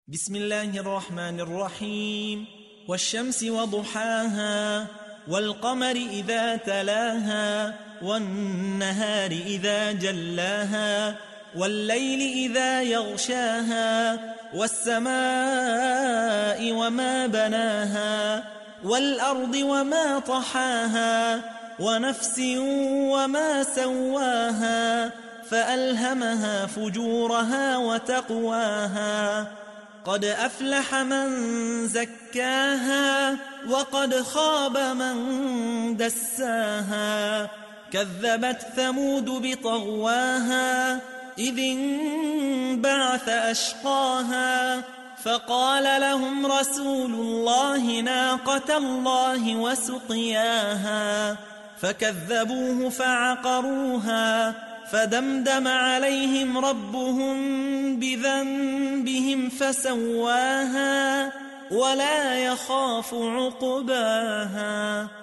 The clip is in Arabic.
بسم الله الرحمن الرحيم. والشمس وضحاها والقمر إذا تلاها والنهار إذا جلاها والليل إذا يغشاها والسماء وما بناها والأرض وما طحاها ونفس وما سواها فألهمها فجورها وتقواها قد أفلح من زكاها وقد خاب من دساها كذبت ثمود بطغواها إذ انبعث أشقاها فقال لهم رسول الله ناقة الله وسقياها فكذبوه فعقروها فدمدم عليهم ربهم بذنبهم فسواها ولا يخاف عقباها.